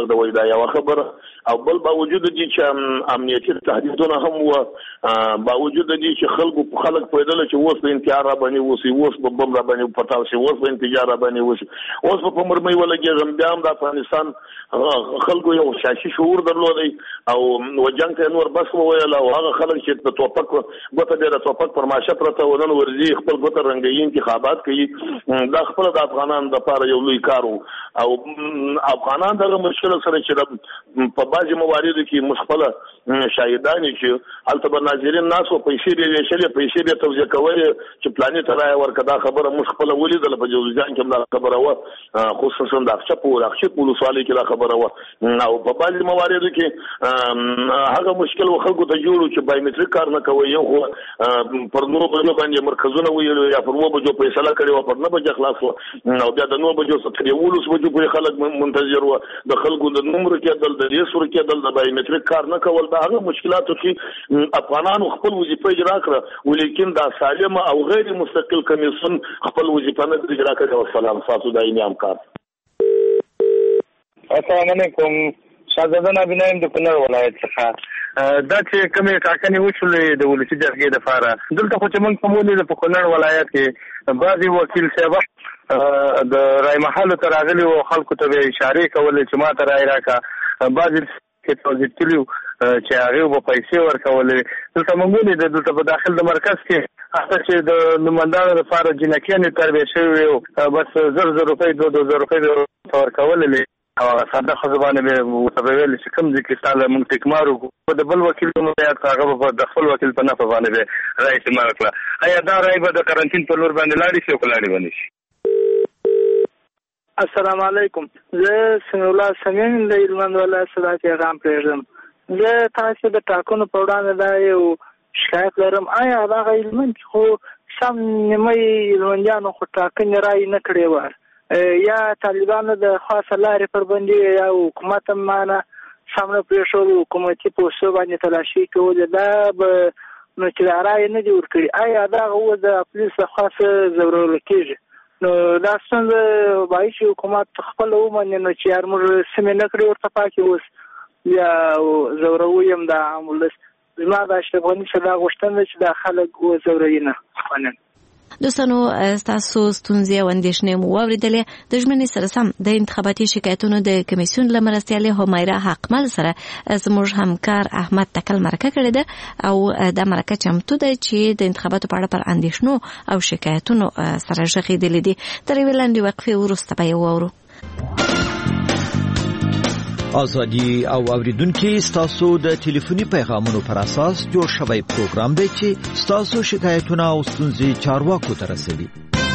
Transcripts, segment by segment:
ورته وایي دا یو خبره او بل باوجود دي چې امنیتي تهدیدونه هم و باوجود دي چې خلک پیدل چې اوس په انتحار را باندې وسی اوس په بم را باندې پټاو شي اوس په انتحار را باندې وسی اوس په مرمۍ ولګي بیا هم د افغانستان خلکو یو سیاسي شعور درلودي او وجنګ ته نور بس وویل او هغه خلک چې د توپک ګوته ډېره توپک پر ماشه پرته ونن ورځي خپل ګوته رنګي انتخابات کوي دا خپل د افغانانو لپاره یو لوی کار او افغانان دغه مشکل سره چې په بعضي مواردو کې مخفله شاهدان چې البته ناظرین ناس او پیسې به ویشلې پیسې به توزیع کوي چې پلانې ته راي ورکړه خبره مخفله ولیدل په جوزجان کې دا خبره و خصوصا د اخشپ ولسوالۍ کې دا خبره و او په بعضي مواردو کې هغه مشکل خلکو ته جوړو چې بایومټریک کار نه کوي یو پر نورو باندې مرکزونه ویل یا پر نورو بجو فیصله کړي او پر نه بجو خلاص او بیا د نورو بجو ستړي ولوس بجو په خلک منتظر و د خلکو د نمبر کې دل د ریسور کې دل د بایومټریک کار نه کول دا هغه مشکلاتو چې افغانانو خپل وظیفه اجرا کړه ولیکن دا سالم او غیر مستقل کمیسیون خپل وظیفه نه اجرا کړه. والسلام تاسو دایمي همکار. السلام علیکم. شاهزاده نبینایم د کونړ ولایت څخه دا چې کومې ټاکنې وشولې د ولسي جرګې لپاره دلته خو چې موږ په مولې په کونړ ولایت کې بعضې وکیل صاحب د رای محلو ته راغلي وو خلکو ته به اشارې کولې چې ما ته رای راکړه بعضې کې توضیح کړي چې هغې به پیسې ورکولې دلته موږ ولیدل دلته په داخل د مرکز کې هغه چې د نمایندانو لپاره جنکیانې تربیه شوي وو بس 1000 روپۍ 2000 روپۍ ورکولې او ساده خزبانه به متویل چې کوم ځکه ستاله مونږ ټیکمارو په د بل وکیل په متعهد هغه په د خپل وکیل په نفع باندې به رای استعمال کړه آیا دا رای به د کارانتین په لور باندې لاړ شي او کلاړ باندې شي؟ السلام علیکم. زه سمیع الله سمین له هلمند ولایت څخه پیغام پرېږدم. زه تاسو د ټاکنو په وړاندې دا یو شکایت لرم آیا هغه هلمند خو سم نیمه هلمندیانو خو ټاکنې رای نه کړې وه یا طالبانو د خاصه لارې پر باندې یا حکومت هم مانه سامنه پرېښول حکومتي پوستو باندې تلاشي کولې دا به نو چې دا رایې نه دي ورکړي آیا دا اوس د پولیس لخوا څه ځورول کېږي نو دا ستونزه وایي چې حکومت خپله ومني نو چې یار موږ سمې نه کړې ورته پاکې اوس بیا ځوروي هم دا عام ولس زما د اشرف غني څخه دا غوښتنه ده چې دا خلک وځوروي نه. مننه. دوستانو تاسو ستونزې او اندېښنې مو واورېدلې د ژمنې سره سم د انتخاباتي شکایتونو د کمیسیون له مرستیالې همیره حقمل سره زموږ همکار احمد تکل مرکه کړې ده او دا مرکه چمتو ده چې د انتخاباتو په اړه پر اندېښنو او شکایتونو سره غږېدلې دي. تر یوې لنډې وقفې وروسته به یې واورو. ازادي او اوریدونکو ستاسو د ټلیفوني پیغامونو پر اساس جوړ شوی پروګرام دی چې ستاسو شکایتونه او ستونزې چارواکو ته رسوي.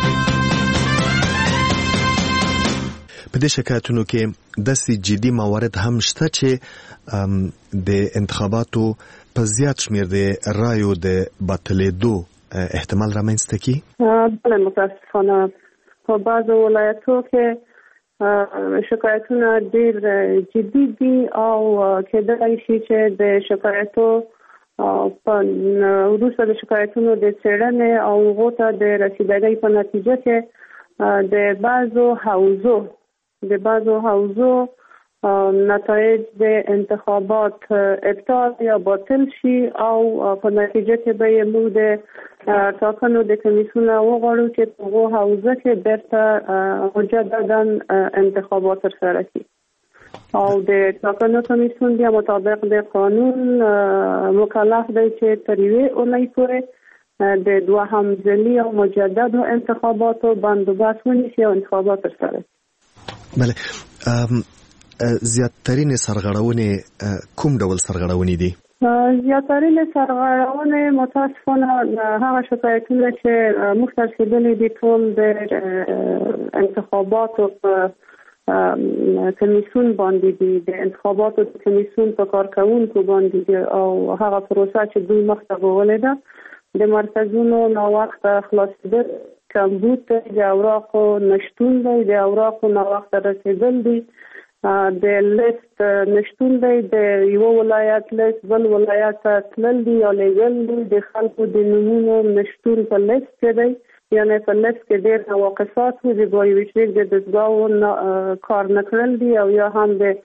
په دې شکایتونو کې داسې جدي موارد هم شته چې د انتخاباتو په زیات شمیر د رایو د باطلېدو احتمال رامنځته کی. بله متاسفانه په بعضو ولایتو کې شکایتونه ډیر جدي دي او کېدای شي چې د شکایتو په وروسته د شکایتونو د څېړنې او هغو ته د رسیدګۍ په نتیجه کې د بعضو حوزو نتایج د انتخابات ابطال یا باطل شي او په نتیجه کې به موږ د ټاکنو د کمیسیون وغواړو چې په هغو حوزه کې بیرته مجددا انتخابات ترسره کړي او د ټاکنو کمیسیون بیا مطابق د قانون مکلف دی چې تر یوې اونۍ پورې د دوهم ځلي او مجددو انتخاباتو بندوبست ونیسي او انتخابات ترسره کړي. بله زیاترین سرغړونې کوم ډول سرغړونې دي؟ زیاترین سرغړونې متاسفانه هغه شکایتونه چې موږ ته رسېدلي دي ټول د انتخاباتو په کمیسیون باندې دي د انتخاباتو د کمیسیون په کارکوونکو باندې دي او هغه پروسه چې دوی مخته بیولې ده د مرکزونو ناوخته خلاصېدل کمبود د اوراقو نشتون دی د اوراقو ناوخته رسېدل دي د لیست نشتون دی د یو ولایت لیست بل ولایت ته تلل دي یا لیږل دي د خلکو د نومونو نشتون په لیست کې دی یعنې په لیست کې ډېر نواقصات وو د بایومټریک د دستګاهو کار نه کړل دي او یا هم د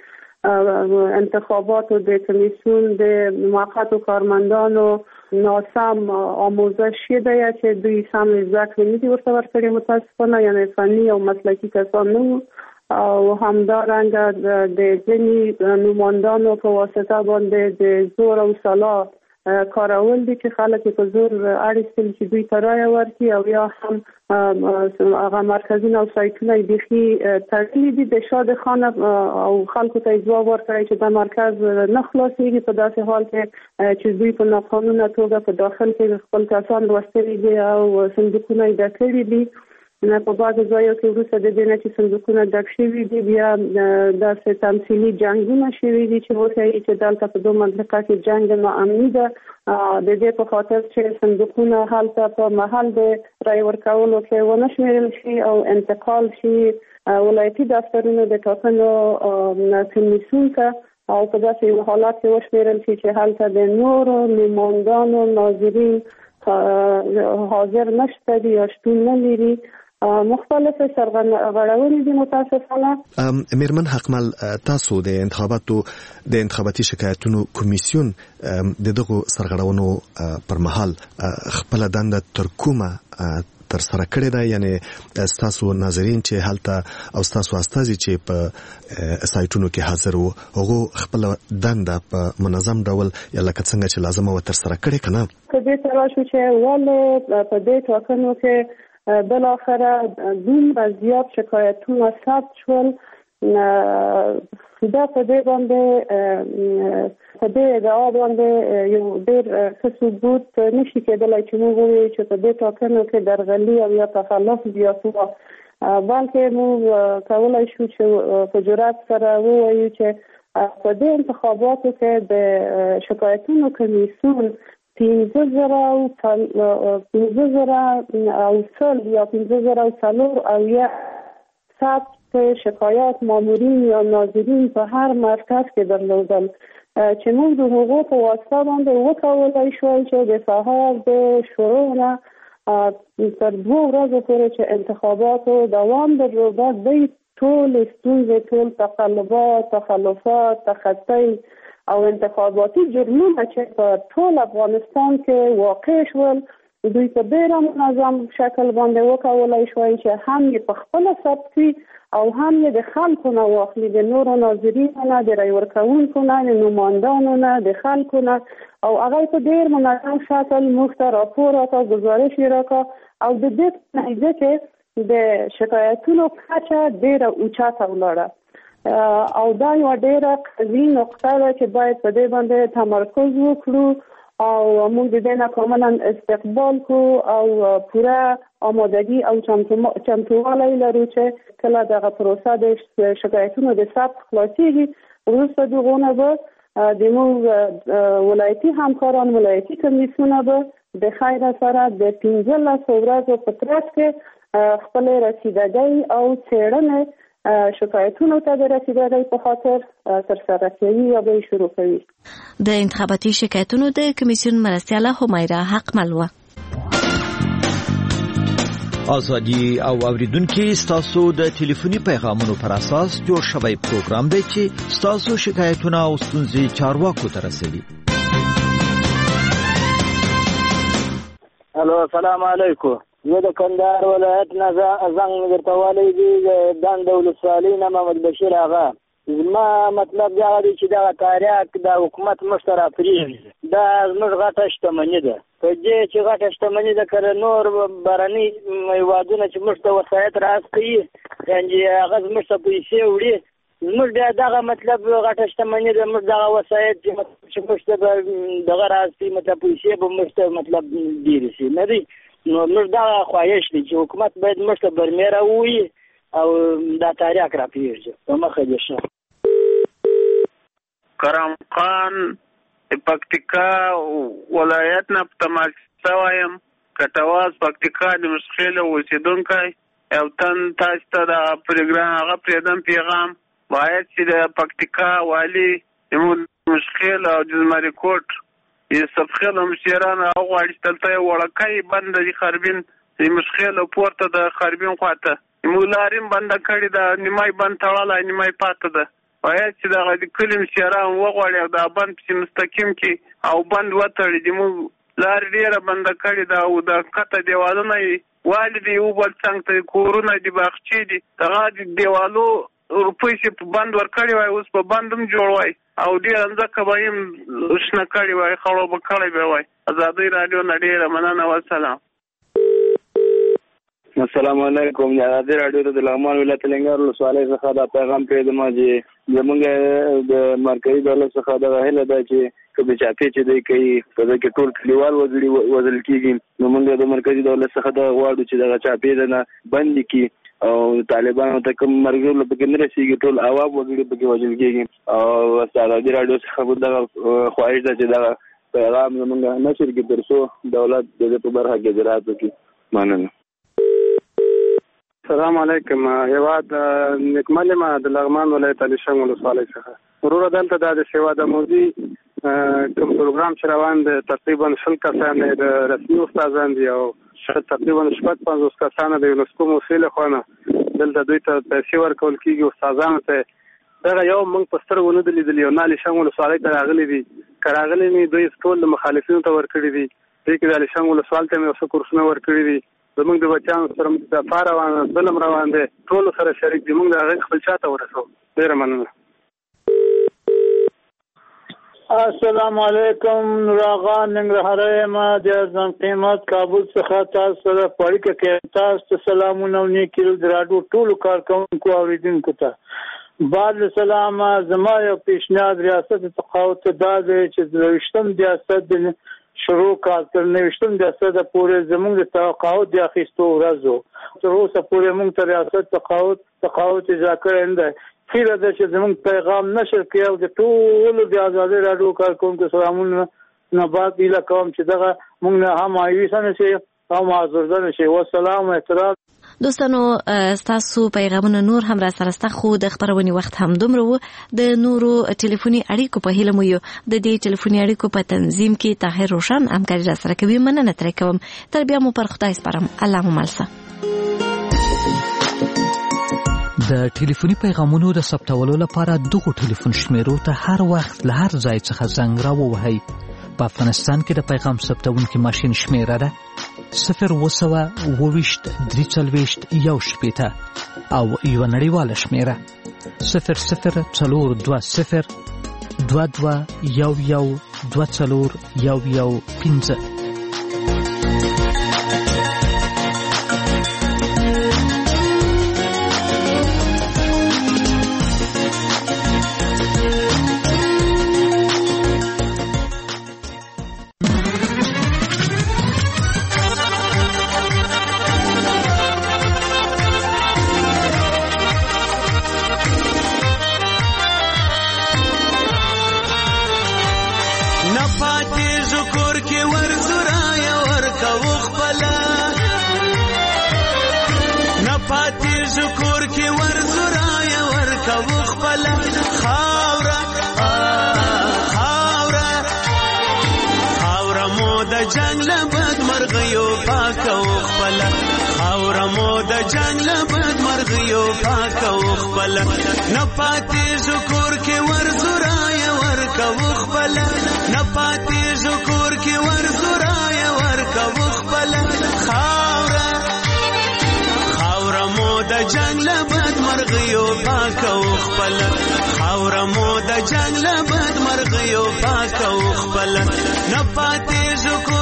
انتخابات د کمیسیون د موقتو کارمندانو ناسم آموزش شده چې دوی سم زده کړې نه دي ورته ورکړي متاسفانه، یعنی فني او مسلکي کسان نه او همدارنګه د ځینې نمایندانو په واسطه باندې د زور او سلا کارول دي چې خلک په زور اړیستل چې دوی ته رایه ورکړي او یا هم هغه مرکزونه او سایټونه بيخي تړلي دي د شاد خان او خلکو ته ځواب ورکړي چې د مرکز نه خلاصيږي په داسې حال کې چې دوی په ناقانونه توګه په داخل کې خپل کسان راستري دي او صندوقونه یې ډک کړي دي. نه په بعض ځایو کې وروسته د دې نه چې صندوقونه ډک شوي دي بیا داسې تمثیلي جنګونه شوي دي چې وایي چې دلته په دوه منطقه کې جنګ ناامني ده د دې په خاطر چې صندوقونه هلته په محل د رای ورکولو کې ونه شمېرل شي او انتقال شي ولایتي دفترونو د ټاکنو کمیسیون ته او په داسې حالات کې وشمېرل شي چې هلته د نورو نمایندانو ناظرین حاضر نشته دي یا شتون نه لري. مختلف سرغړونې دي متاسفانه. میرمن حقمل، تاسو د انتخاباتي شکایتونو کمیسیون د دغه سرغړونو پر مهال خپل دنده تر کومه تر سره کړی دا، یعنی تاسو ناظرین چې هلته او تاسو استازي چې په سایټونو کې حاضر وو هغه خپل دنده په منظم ډول یا لکه څنګه چې لازم و تر سره کړی کنه؟ په دې سره شو چې ول په دې ټاکنو کې بل آخره دومره زیاد شکایتونه ثبت شول دا په دې باندې په دې ادعا باندې یو ډېر ښه ثبوت نشي کېدلی چې موږ ووایو چې په دې ټاکنو کې درغلي او یا تخلف زیات وه، بلکې موږ کولی شو چې په جرأت سره ووایو چې په دې انتخاباتو کې د شکایتونو کمیسیون 15,000 او سل یا 15,000 او یا ثبت شکایات مامورین یا ناظرین په هر مرکز کې درلودل چې موږ د هغو په واسطه باندې وکولای شوای چې د سهار د شروع نه تر 2 ورځو پورې چې انتخاباتو دوام درلود د ټول ستونزې، ټول تقلبات، تخلفات، تخطی او انتخاباتي جرمونه چې په ټول افغانستان کې واقع شول دوی په ډېر منظم شکل باندې وکولای شوای چې هم یې په خپل ثبت کړي او هم یې د خلکو نه واخلي، د نورو ناظرینو نه، د رای ورکوونکو نه، د نمایندانو نه، د خلکو نه، او هغه په ډېر منظم شکل موږ ته راپور راکړ، گزارش یې راکړ او د دې نتیجه کې د شکایتونو کچه ډېره اوچته ولاړه او دا یو ډېره قوي نقطه ده چې باید په دې باندې تمرکز وکړو او موږ د دې نه کاملا استقبال کوو او پوره آمادگی او چمتووالی لرو چې کله دغه پروسه د شکایتونو د ثبت خلاصېږي وروسته د هغو نه به د موږ ولایتي همکاران، ولایتي کمیسیونه به د خیر سره د 15 ورځو په ترڅ کې خپل رسیدګۍ او څېړنې شکایتونو ته د رسیدګۍ په خاطر ترسره کوي یا به شروع کوي. د انتخاباتي شکایتونو د کمیسیون مرستیاله همیرا حقمل و. ازادي او اوریدونکو ستاسو د ټلیفوني پیغامونو پر اساس جوړ شوی پروګرام دی چې ستاسو شکایتونه او ستونزې چارواکو ته رسوي. الو، السلام علیکم. زه د کندهار ولایت نه زنګ درته والی دی د دنده ولسوالۍ نه محمد بشیر آغا. زما مطلب دا دی چې دغه تاریخ د حکومت موږ ته راپرېږدي، دا زموږ غټه شتمني ده. په دې چې غټه شتمني ده که نور بهرني هېوادونه چې موږ ته وسایط راستوي یعنې هغه زموږ ته پیسې وړي، زموږ بیا دغه مطلب غټه شتمني ده. موږ دغه وسایط چې موږ ته به دغه راستوي مطلب پیسې به موږ ته مطلب ډېرې شي نه دی. نو موږ دا خواهش دی چې حکومت باید موږ ته برمیره ووایي او دا تاریخ راپرېږدي. په مخه دې شه. کرم خان پکتیکا ولایت نه تماشا وایم، کټواز پکتیکا د مشخیل اوسیدونکی او تن تاسو ته د پروګرام هغه پریدم پیغام باید چې د پکتیکا والی مشخیل او جزمری کوټ یوسف خیل مشیران او غواړي تلته وړکای بند دي خربین د مشخیل پورته د خربین خواته مولاریم بند کړي د نیمای بند تړلای نیمای پاته ده باید چې دغه د کلي مشران وغواړي او دا بند پسې مستقیم کړي او بند وتړي. زموږ لارې ډېره بنده کړې ده او د کته دیوالونه یې والي دي، یو بل څنګ ته کورونه دي، باغچې دي، دغه د دیوالو روپۍ چې په بند ورکړی وای اوس په بند هم جوړ وای او ډېره مځکه به یې شنه کړې وای، خړو به کړی به وای. ازادۍ راډیو نه ډېره مننه، والسلام. السلام علیکم. د ازادۍ راډیو د لغمان ولایت لنګر ولسوالۍ څخه دا پیغام پرېږدم چې زموږ د مرکزي دولت څخه دغه هیله ده چې که د چاپې چې دی کوي په دې کې ټول کلیوال وګړي وژل کېږي، نو موږ د مرکزي دولت څخه دغه غواړو چې دغه چاپې نه بندې کړي او طالبانو ته کوم مرګ پکې نه رسېږي، ټول عوام وګړي پکې وژل کېږي. او د ازادۍ راډیو څخه دغه خواهش ده چې دغه پیغام زموږ نشر کړي تر څو دولت د دې په برخه کې اجرات وکړي. مننه. السلام علیکم. هیواد نکمل ما د لغمان ولایت علي شنګ ولسوالۍ څخه ورور دلته د سیوا د موزي کوم پروګرام چې روان دی تقریبا 100 کسان د رسمي استادان دي او تقریبا 50 کسان د یونسکو موسیله خونه دلته دوی ته پیسې ورکول کیږي استادانو ته. دا یو موږ په سترګو نه لیدلی او علي شنګ ولسوالۍ ته راغلي دي، کراغلي نه دوی ټول مخالفینو ته ورکړي دي. دې کې د علي شنګ ولسوالۍ ته مې اوس کورسونه ورکړي دي. زموږ د بچیانو سره د فار روان ظلم روان دی، ټول سره شریک دي، موږ د هغه خپل چاته ورسو. ډیره مننه. السلام علیکم. نوراغا ننګرهاری ما د اعظم قیمت کابل څخه تاسو سره پړیکه کې تاسو سلامونه او نیکي د راډیو ټولو کارکونکو اوریدونکو ته بعد سلام. زما یو پیشنهاد ریاست تقاعد دا دی چې د 20م ریاست شروع کال تر 29م ریاست پورې زموږ د تقاعد د اخیستو ورځو تر اوسه پورې موږ ته ریاست تقاعد اجرا کړی نه دی. خیره ده چې زموږ پیغام نشر کړي او د ټولو د ازادۍ راډیو کارکونکو سلامونه نه بعد ایله کوم چې دغه موږ نه هم مایوسه نه شي او معذوره نه شي. والسلام. احترام. دوستانو ستاسو پیغامونه نور هم را سره ستا خو د خبرونې وخت هم دومره وو. د نورو ټلیفوني اړیکو په هیله مو یو د دې ټلیفوني اړیکو په تنظیم کې طاهر روشن همکاري را سره کوي. مننه ترې کوم. تر بیا مو پر خدای سپارم. الله مو ملسه. د ټلیفوني پیغامونو د ثبتولو لپاره دغه ټلیفون شمیرو ته هر وخت له هر ځای څخه زنګ راووهئ. په افغانستان کې د پیغام ثبتونکي ماشین شمیره ده 02023 340 او یو نړیواله شمیره 004022 22 جنگ له بد مرغیو پاک او خپل نه پاتې